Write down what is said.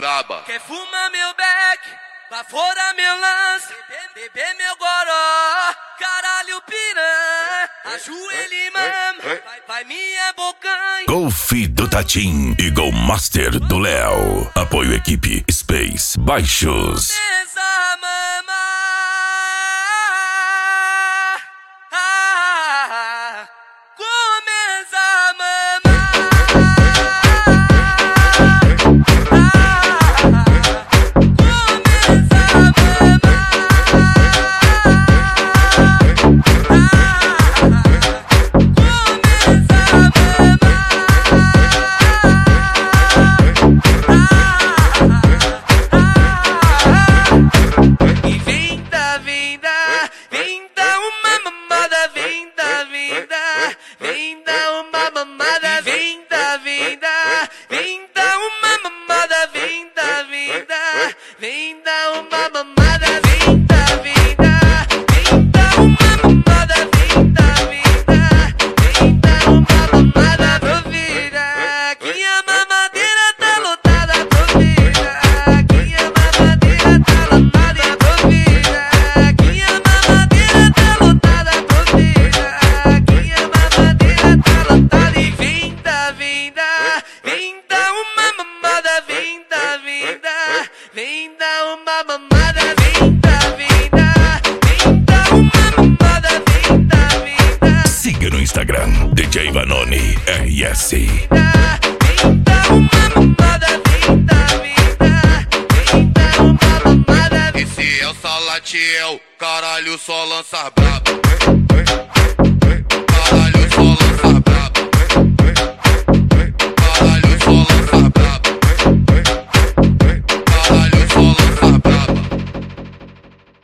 braba. Quer fumar meu beck, pra fora meu lance, beber meu goró, caralho piranha, ajoelhe mama, vai minha bocanha. Golf do Tatim e Go Master do Léo. Apoio equipe Space Baixos. Começa a mamar, começa a mamar, vem dar uma mamada, vem dar, vem dar, vem dar uma mamada, vem dar, vem dar, vem dar uma mamada, provida, que a mamadeira tá lotada, provida, que a mamadeira tá lotada, provida, que a mamadeira tá lotada, provida, que a mamadeira tá lotada e vem dar, vem dar, vem dar uma mamada, vem dar, vem dar. Vem dar uma mamada, vem dar, vem dar, vem dar uma mamada, vem dar, vem dar. Siga no Instagram, DJ Vanoni RS. Vem dar uma mamada, vem dar, vem dar, vem dar uma mamada. Esse é o Salatiel, caralho, só lança braba.